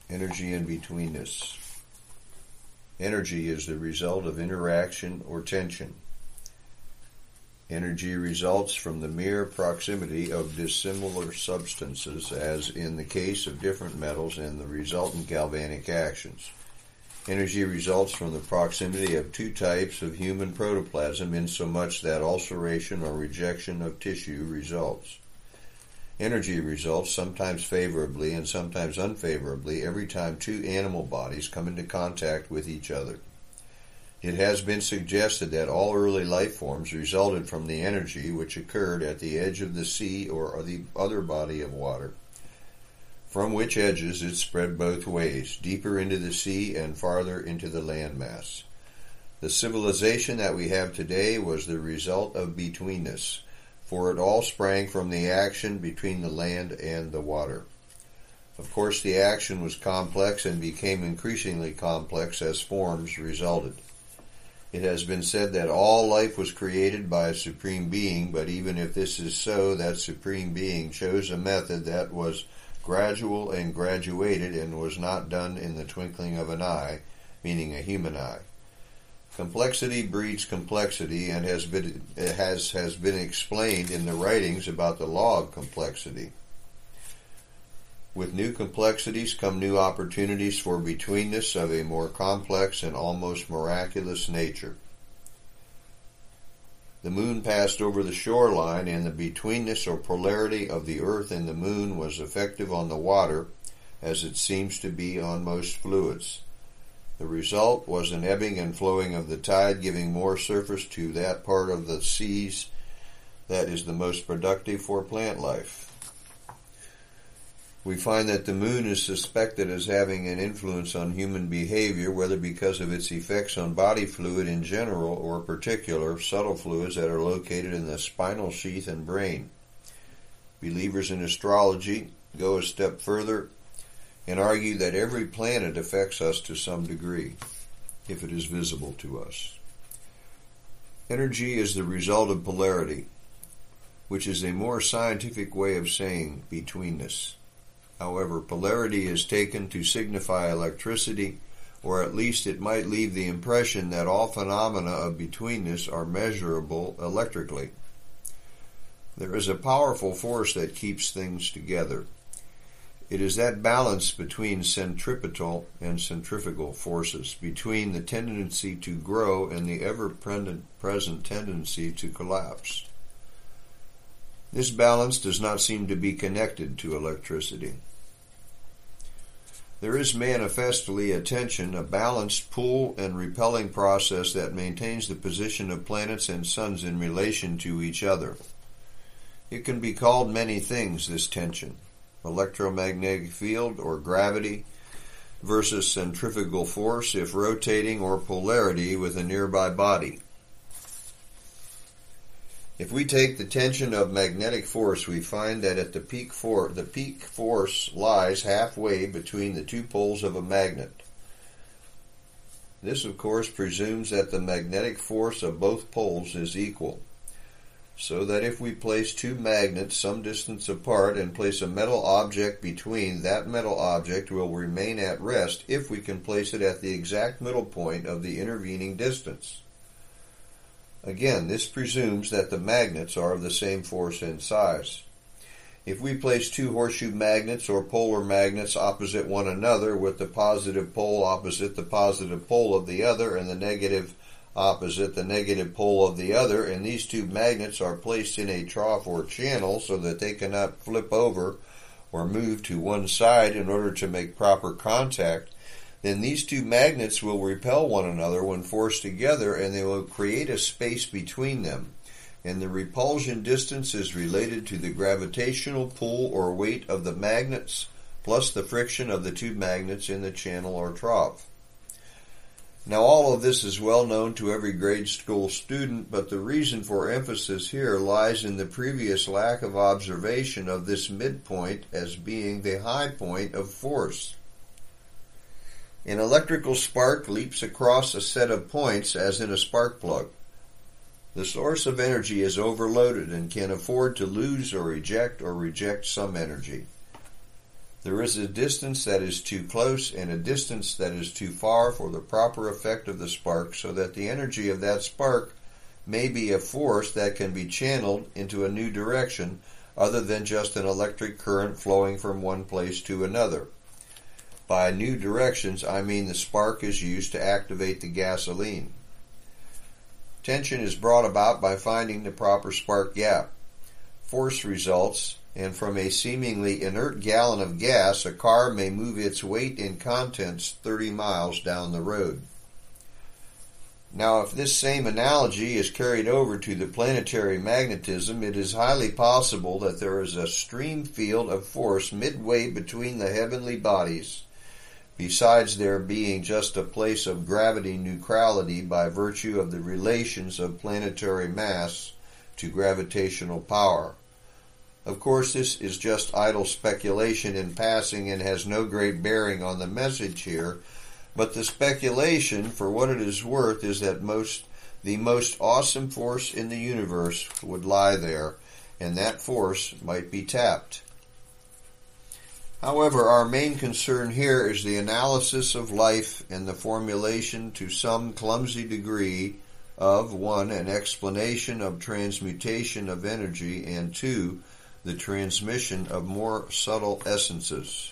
Energy and betweenness. Energy is the result of interaction or tension. Energy results from the mere proximity of dissimilar substances, as in the case of different metals and the resultant galvanic actions. Energy results from the proximity of two types of human protoplasm, insomuch that ulceration or rejection of tissue results. Energy results, sometimes favorably and sometimes unfavorably, every time two animal bodies come into contact with each other. It has been suggested that all early life forms resulted from the energy which occurred at the edge of the sea or the other body of water, from which edges it spread both ways, deeper into the sea and farther into the landmass. The civilization that we have today was the result of betweenness, for it all sprang from the action between the land and the water. Of course, the action was complex and became increasingly complex as forms resulted. It has been said that all life was created by a supreme being, but even if this is so, that supreme being chose a method that was gradual and graduated and was not done in the twinkling of an eye, meaning a human eye. Complexity breeds complexity, and has been explained in the writings about the law of complexity. With new complexities come new opportunities for betweenness of a more complex and almost miraculous nature. The moon passed over the shoreline, and the betweenness or polarity of the earth and the moon was effective on the water, as it seems to be on most fluids. The result was an ebbing and flowing of the tide, giving more surface to that part of the seas that is the most productive for plant life. We find that the moon is suspected as having an influence on human behavior, whether because of its effects on body fluid in general or particular subtle fluids that are located in the spinal sheath and brain. Believers in astrology go a step further and argue that every planet affects us to some degree, if it is visible to us. Energy is the result of polarity, which is a more scientific way of saying betweenness. However, polarity is taken to signify electricity, or at least it might leave the impression that all phenomena of betweenness are measurable electrically. There is a powerful force that keeps things together. It is that balance between centripetal and centrifugal forces, between the tendency to grow and the ever-present tendency to collapse. This balance does not seem to be connected to electricity. There is manifestly a tension, a balanced pull and repelling process that maintains the position of planets and suns in relation to each other. It can be called many things, this tension: electromagnetic field or gravity versus centrifugal force if rotating, or polarity with a nearby body. If we take the tension of magnetic force, we find that at the peak force lies halfway between the two poles of a magnet. This, of course, presumes that the magnetic force of both poles is equal, so that if we place two magnets some distance apart and place a metal object between, that metal object will remain at rest if we can place it at the exact middle point of the intervening distance. Again, this presumes that the magnets are of the same force and size. If we place two horseshoe magnets or polar magnets opposite one another, with the positive pole opposite the positive pole of the other and the negative opposite the negative pole of the other, and these two magnets are placed in a trough or channel so that they cannot flip over or move to one side in order to make proper contact, then these two magnets will repel one another when forced together, and they will create a space between them, and the repulsion distance is related to the gravitational pull or weight of the magnets plus the friction of the two magnets in the channel or trough. Now, all of this is well known to every grade school student, but the reason for emphasis here lies in the previous lack of observation of this midpoint as being the high point of force. An electrical spark leaps across a set of points as in a spark plug. The source of energy is overloaded and can afford to lose or eject or reject some energy. There is a distance that is too close and a distance that is too far for the proper effect of the spark, so that the energy of that spark may be a force that can be channeled into a new direction other than just an electric current flowing from one place to another. By new directions, I mean the spark is used to activate the gasoline. Tension is brought about by finding the proper spark gap. Force results, and from a seemingly inert gallon of gas, a car may move its weight in contents 30 miles down the road. Now, if this same analogy is carried over to the planetary magnetism, it is highly possible that there is a stream field of force midway between the heavenly bodies, besides there being just a place of gravity neutrality by virtue of the relations of planetary mass to gravitational power. Of course, this is just idle speculation in passing and has no great bearing on the message here, but the speculation, for what it is worth, is that the most awesome force in the universe would lie there, and that force might be tapped. However, our main concern here is the analysis of life and the formulation to some clumsy degree of 1. An explanation of transmutation of energy, and 2. The transmission of more subtle essences.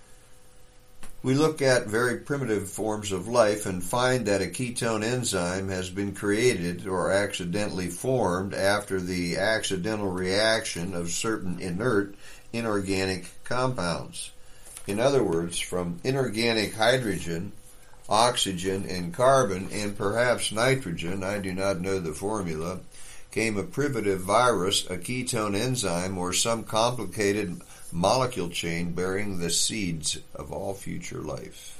We look at very primitive forms of life and find that a ketone enzyme has been created or accidentally formed after the accidental reaction of certain inert inorganic compounds. In other words, from inorganic hydrogen, oxygen, and carbon, and perhaps nitrogen, I do not know the formula, came a primitive virus, a ketone enzyme, or some complicated molecule chain bearing the seeds of all future life.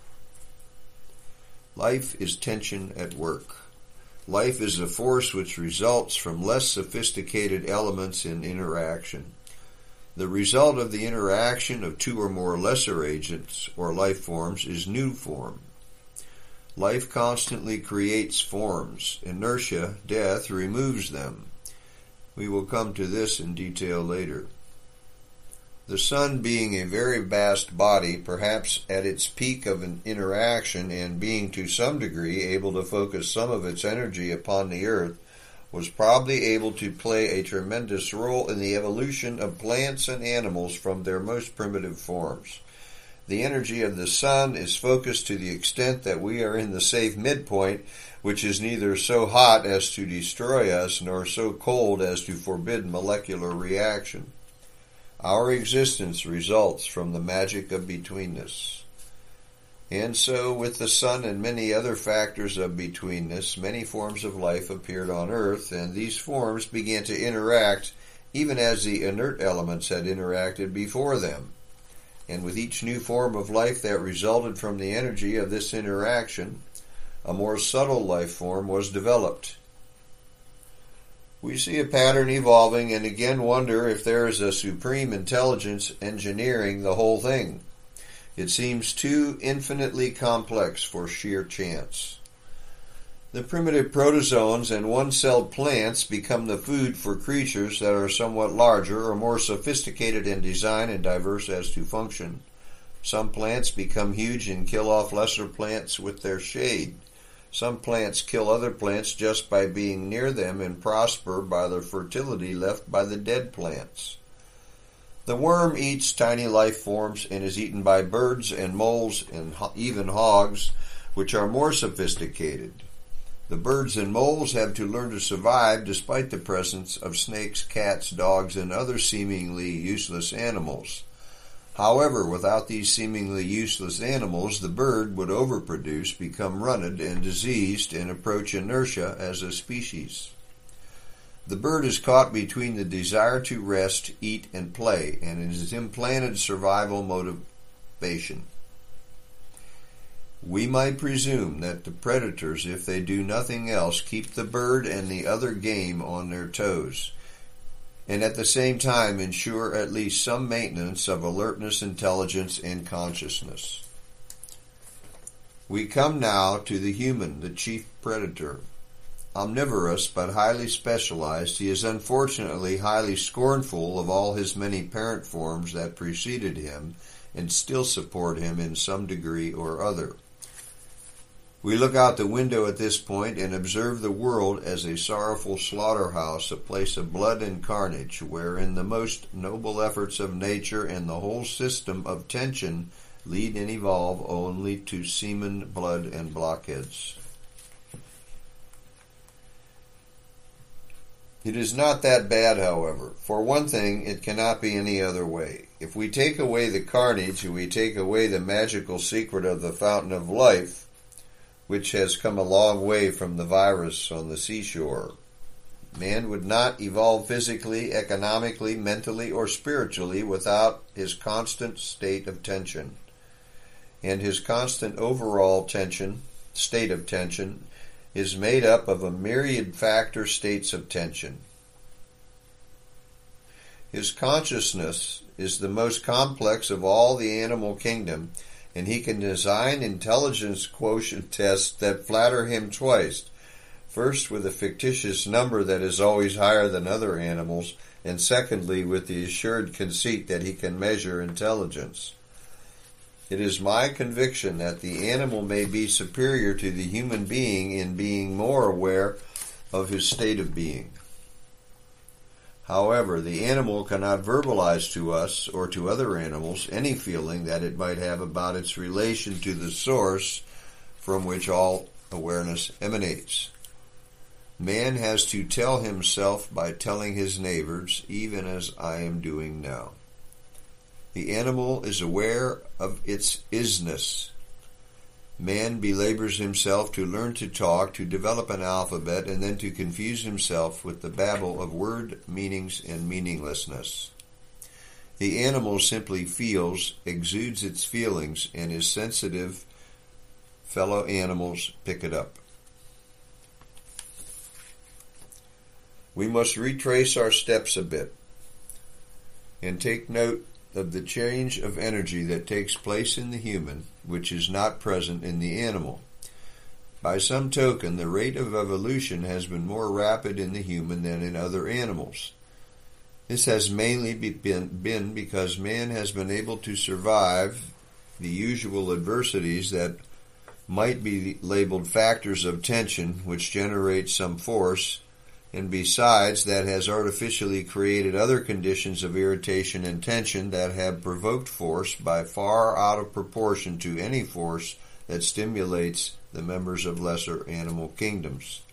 Life is tension at work. Life is a force which results from less sophisticated elements in interaction. The result of the interaction of 2 or more lesser agents or life forms is new form. Life constantly creates forms. Inertia, death, removes them. We will come to this in detail later. The sun, being a very vast body, perhaps at its peak of an interaction, and being to some degree able to focus some of its energy upon the earth, was probably able to play a tremendous role in the evolution of plants and animals from their most primitive forms. The energy of the sun is focused to the extent that we are in the safe midpoint, which is neither so hot as to destroy us nor so cold as to forbid molecular reaction. Our existence results from the magic of betweenness. And so, with the sun and many other factors of betweenness, many forms of life appeared on Earth, and these forms began to interact even as the inert elements had interacted before them. And with each new form of life that resulted from the energy of this interaction, a more subtle life form was developed. We see a pattern evolving and again wonder if there is a supreme intelligence engineering the whole thing. It seems too infinitely complex for sheer chance. The primitive protozoans and one-celled plants become the food for creatures that are somewhat larger or more sophisticated in design and diverse as to function. Some plants become huge and kill off lesser plants with their shade. Some plants kill other plants just by being near them and prosper by the fertility left by the dead plants. The worm eats tiny life forms and is eaten by birds and moles and even hogs, which are more sophisticated. The birds and moles have to learn to survive despite the presence of snakes, cats, dogs, and other seemingly useless animals. However, without these seemingly useless animals, the bird would overproduce, become runted and diseased, and approach inertia as a species. The bird is caught between the desire to rest, eat, and play, and it is implanted survival motivation. We might presume that the predators, if they do nothing else, keep the bird and the other game on their toes, and at the same time ensure at least some maintenance of alertness, intelligence, and consciousness. We come now to the human, the chief predator. omnivorous but highly specialized, he is unfortunately highly scornful of all his many parent forms that preceded him and still support him in some degree or other. We look out the window at this point and observe the world as a sorrowful slaughterhouse, a place of blood and carnage, wherein the most noble efforts of nature and the whole system of tension lead and evolve only to semen, blood, and blockheads. It is not that bad, however. For one thing, it cannot be any other way. If we take away the carnage, we take away the magical secret of the fountain of life, which has come a long way from the virus on the seashore. Man would not evolve physically, economically, mentally, or spiritually without his constant state of tension. And his constant overall state of tension, is made up of a myriad factor states of tension. His consciousness is the most complex of all the animal kingdom, and he can design intelligence quotient tests that flatter him twice. First, with a fictitious number that is always higher than other animals, and secondly, with the assured conceit that he can measure intelligence. It is my conviction that the animal may be superior to the human being in being more aware of his state of being. However, the animal cannot verbalize to us or to other animals any feeling that it might have about its relation to the source from which all awareness emanates. Man has to tell himself by telling his neighbors, even as I am doing now. The animal is aware of its isness. Man belabors himself to learn to talk, to develop an alphabet, and then to confuse himself with the babble of word meanings and meaninglessness. The animal simply feels, exudes its feelings, and his sensitive fellow animals pick it up. We must retrace our steps a bit and take note of the change of energy that takes place in the human, which is not present in the animal. By some token, the rate of evolution has been more rapid in the human than in other animals. This has mainly been because man has been able to survive the usual adversities that might be labeled factors of tension, which generate some force, and besides, that has artificially created other conditions of irritation and tension that have provoked force by far out of proportion to any force that stimulates the members of lesser animal kingdoms.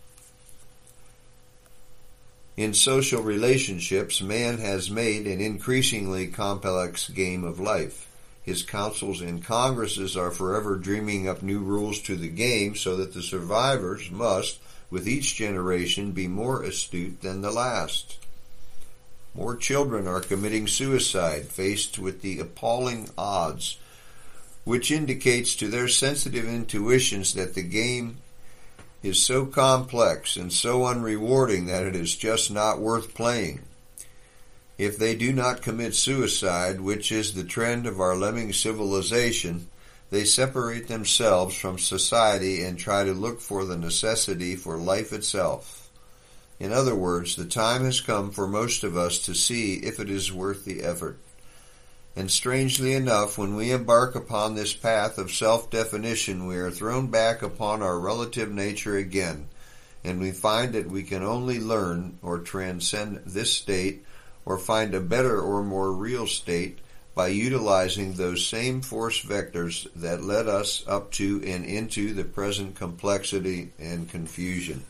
In social relationships, man has made an increasingly complex game of life. His councils and congresses are forever dreaming up new rules to the game so that the survivors must, with each generation, be more astute than the last. More children are committing suicide, faced with the appalling odds, which indicates to their sensitive intuitions that the game is so complex and so unrewarding that it is just not worth playing. If they do not commit suicide, which is the trend of our lemming civilization, they separate themselves from society and try to look for the necessity for life itself. In other words, the time has come for most of us to see if it is worth the effort. And strangely enough, when we embark upon this path of self-definition, we are thrown back upon our relative nature again, and we find that we can only learn or transcend this state or find a better or more real state by utilizing those same force vectors that led us up to and into the present complexity and confusion.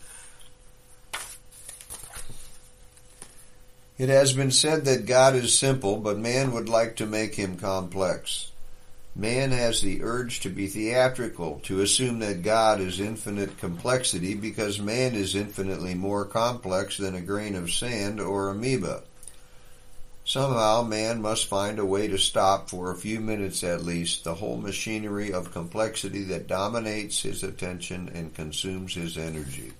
It has been said that God is simple, but man would like to make him complex. Man has the urge to be theatrical, to assume that God is infinite complexity because man is infinitely more complex than a grain of sand or amoeba. Somehow man must find a way to stop for a few minutes at least the whole machinery of complexity that dominates his attention and consumes his energy.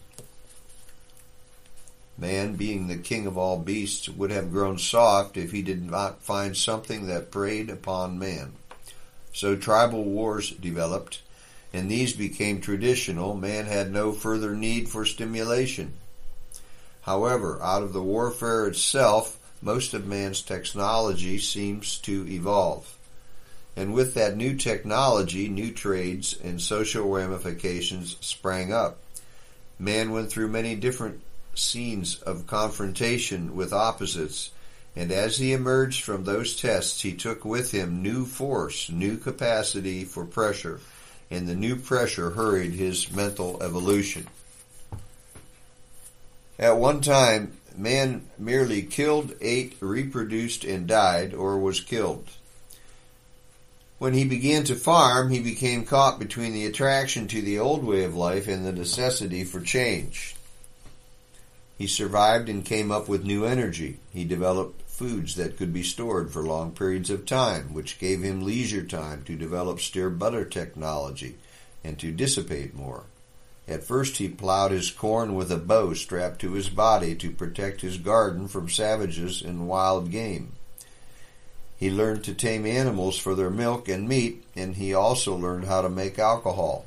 Man, being the king of all beasts, would have grown soft if he did not find something that preyed upon man. So tribal wars developed, and these became traditional, man had no further need for stimulation. However, out of the warfare itself, most of man's technology seems to evolve. And with that new technology, new trades and social ramifications sprang up. Man went through many different scenes of confrontation with opposites, and as he emerged from those tests, he took with him new force, new capacity for pressure, and the new pressure hurried his mental evolution. At one time, man merely killed, ate, reproduced, and died, or was killed. When he began to farm, he became caught between the attraction to the old way of life and the necessity for change. He survived and came up with new energy. He developed foods that could be stored for long periods of time, which gave him leisure time to develop stir butter technology and to dissipate more. At first he plowed his corn with a bow strapped to his body to protect his garden from savages and wild game. He learned to tame animals for their milk and meat, and he also learned how to make alcohol.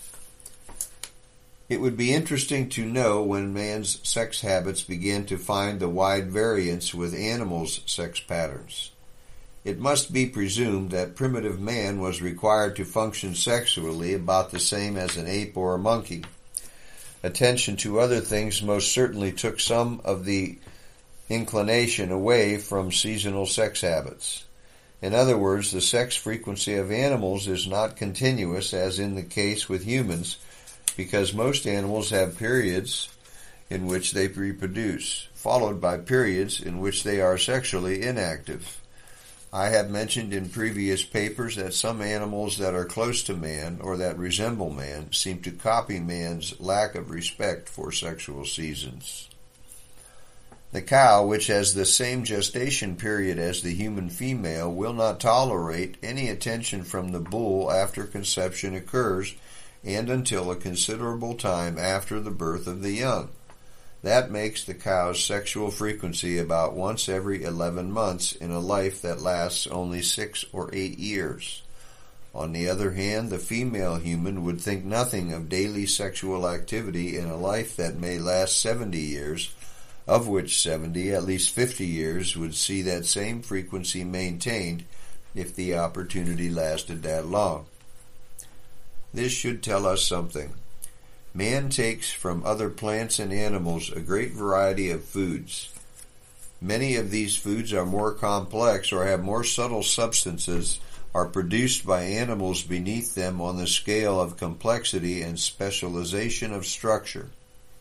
It would be interesting to know when man's sex habits began to find the wide variance with animals' sex patterns. It must be presumed that primitive man was required to function sexually about the same as an ape or a monkey. Attention to other things most certainly took some of the inclination away from seasonal sex habits. In other words, the sex frequency of animals is not continuous as in the case with humans, because most animals have periods in which they reproduce, followed by periods in which they are sexually inactive. I have mentioned in previous papers that some animals that are close to man or that resemble man seem to copy man's lack of respect for sexual seasons. The cow, which has the same gestation period as the human female, will not tolerate any attention from the bull after conception occurs and until a considerable time after the birth of the young. That makes the cow's sexual frequency about once every 11 months in a life that lasts only 6 or 8 years. On the other hand, the female human would think nothing of daily sexual activity in a life that may last 70 years, of which 70, at least 50 years, would see that same frequency maintained if the opportunity lasted that long. This should tell us something. Man takes from other plants and animals a great variety of foods. Many of these foods are more complex or have more subtle substances, are produced by animals beneath them on the scale of complexity and specialization of structure.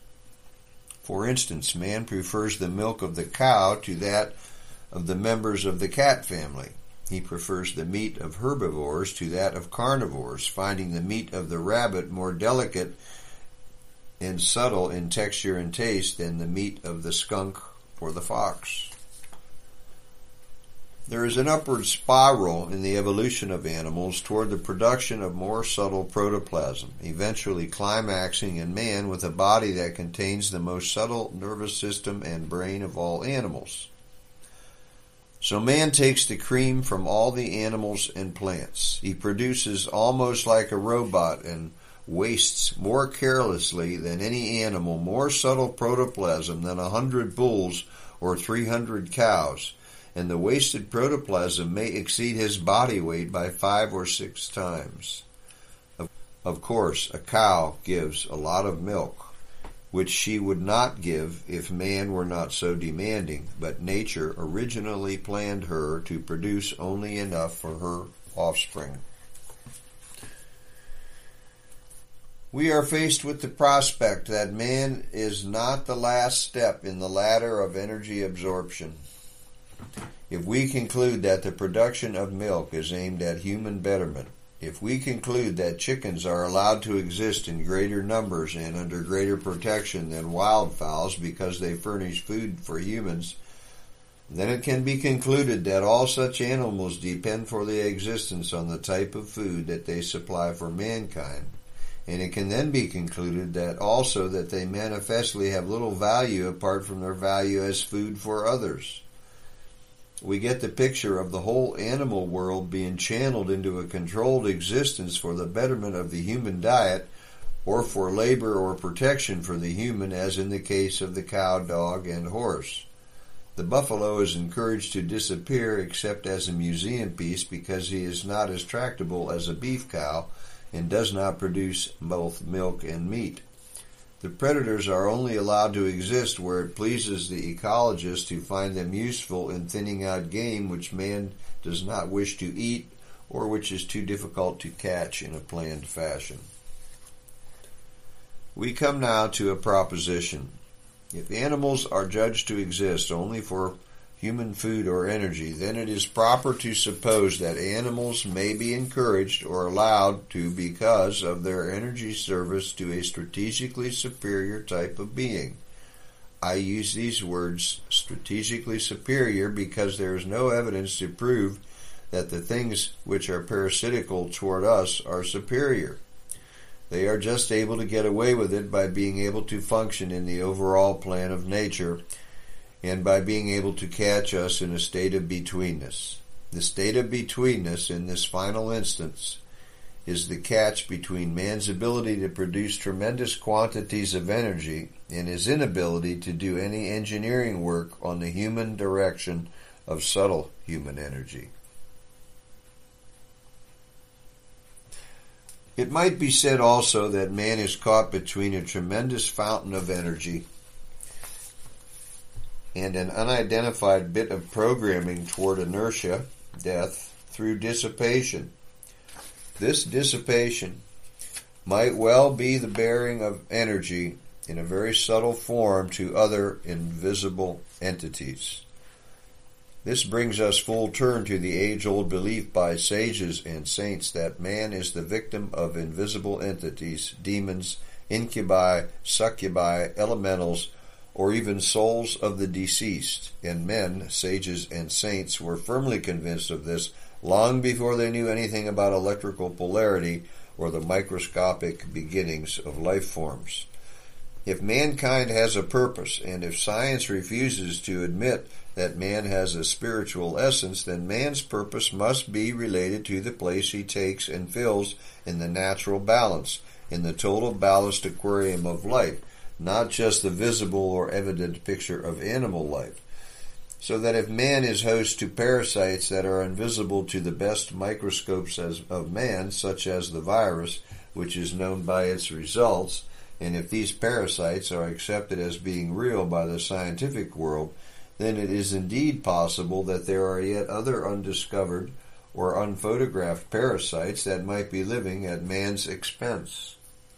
For instance, man prefers the milk of the cow to that of the members of the cat family. He prefers the meat of herbivores to that of carnivores, finding the meat of the rabbit more delicate and subtle in texture and taste than the meat of the skunk or the fox. There is an upward spiral in the evolution of animals toward the production of more subtle protoplasm, eventually climaxing in man with a body that contains the most subtle nervous system and brain of all animals. So man takes the cream from all the animals and plants. He produces almost like a robot and wastes more carelessly than any animal more subtle protoplasm than 100 bulls or 300 cows, and the wasted protoplasm may exceed his body weight by 5 or 6 times. Of course, a cow gives a lot of milk, which she would not give if man were not so demanding, but nature originally planned her to produce only enough for her offspring. We are faced with the prospect that man is not the last step in the ladder of energy absorption. If we conclude that the production of milk is aimed at human betterment, if we conclude that chickens are allowed to exist in greater numbers and under greater protection than wild fowls because they furnish food for humans, then it can be concluded that all such animals depend for their existence on the type of food that they supply for mankind. And it can then be concluded that also that they manifestly have little value apart from their value as food for others. we get the picture of the whole animal world being channeled into a controlled existence for the betterment of the human diet, or for labor or protection for the human, as in the case of the cow, dog, and horse. The buffalo is encouraged to disappear except as a museum piece because he is not as tractable as a beef cow and does not produce both milk and meat. The predators are only allowed to exist where it pleases the ecologist to find them useful in thinning out game which man does not wish to eat or which is too difficult to catch in a planned fashion. We come now to a proposition. If animals are judged to exist only for human food or energy, then it is proper to suppose that animals may be encouraged or allowed to because of their energy service to a strategically superior type of being. I use these words, strategically superior, because there is no evidence to prove that the things which are parasitical toward us are superior. They are just able to get away with it by being able to function in the overall plan of nature and by being able to catch us in a state of betweenness. The state of betweenness in this final instance is the catch between man's ability to produce tremendous quantities of energy and his inability to do any engineering work on the human direction of subtle human energy. It might be said also that man is caught between a tremendous fountain of energy and an unidentified bit of programming toward inertia, death, through dissipation. This dissipation might well be the bearing of energy in a very subtle form to other invisible entities. This brings us full turn to the age-old belief by sages and saints that man is the victim of invisible entities, demons, incubi, succubi, elementals, or even souls of the deceased. And men, sages and saints, were firmly convinced of this long before they knew anything about electrical polarity or the microscopic beginnings of life forms. If mankind has a purpose, and if science refuses to admit that man has a spiritual essence, then man's purpose must be related to the place he takes and fills in the natural balance, in the total balanced aquarium of life, not just the visible or evident picture of animal life. So that if man is host to parasites that are invisible to the best microscopes of man, such as the virus, which is known by its results, and if these parasites are accepted as being real by the scientific world, then it is indeed possible that there are yet other undiscovered or unphotographed parasites that might be living at man's expense.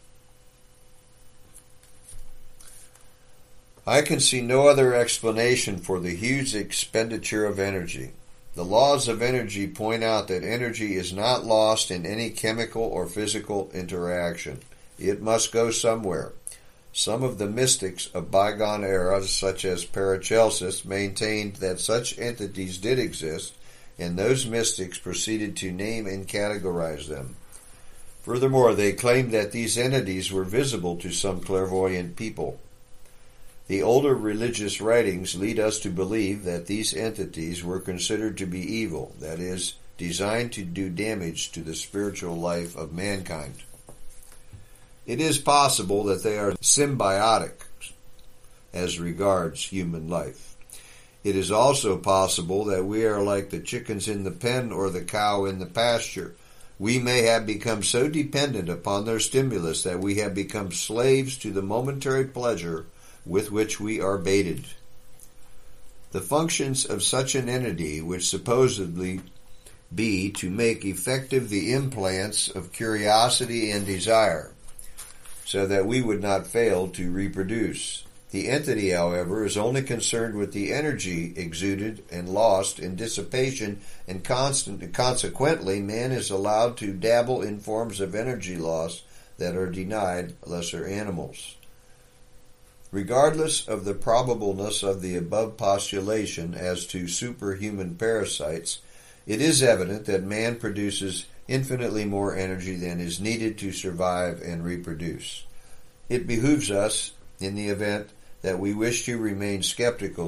I can see no other explanation for the huge expenditure of energy. The laws of energy point out that energy is not lost in any chemical or physical interaction. It must go somewhere. Some of the mystics of bygone eras, such as Paracelsus, maintained that such entities did exist, and those mystics proceeded to name and categorize them. Furthermore, they claimed that these entities were visible to some clairvoyant people. The older religious writings lead us to believe that these entities were considered to be evil, that is, designed to do damage to the spiritual life of mankind. It is possible that they are symbiotic as regards human life. It is also possible that we are like the chickens in the pen or the cow in the pasture. We may have become so dependent upon their stimulus that we have become slaves to the momentary pleasure with which we are baited. The functions of such an entity, which supposedly be to make effective the implants of curiosity and desire, so that we would not fail to reproduce. The entity, however, is only concerned with the energy exuded and lost in dissipation, and consequently man is allowed to dabble in forms of energy loss that are denied lesser animals. Regardless of the probableness of the above postulation as to superhuman parasites, it is evident that man produces infinitely more energy than is needed to survive and reproduce. It behooves us, in the event that we wish to remain skeptical,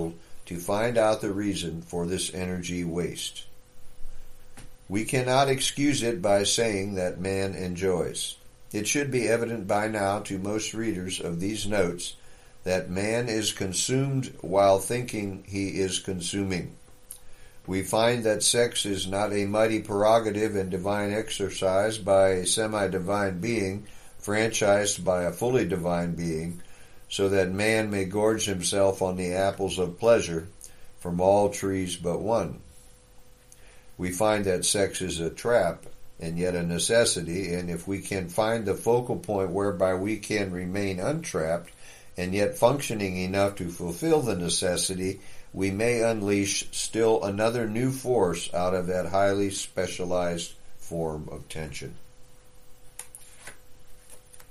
to find out the reason for this energy waste. We cannot excuse it by saying that man enjoys. It should be evident by now to most readers of these notes that man is consumed while thinking he is consuming. We find that sex is not a mighty prerogative and divine exercise by a semi-divine being, franchised by a fully divine being, so that man may gorge himself on the apples of pleasure from all trees but one. We find that sex is a trap and yet a necessity, and if we can find the focal point whereby we can remain untrapped and yet functioning enough to fulfill the necessity, we may unleash still another new force out of that highly specialized form of tension.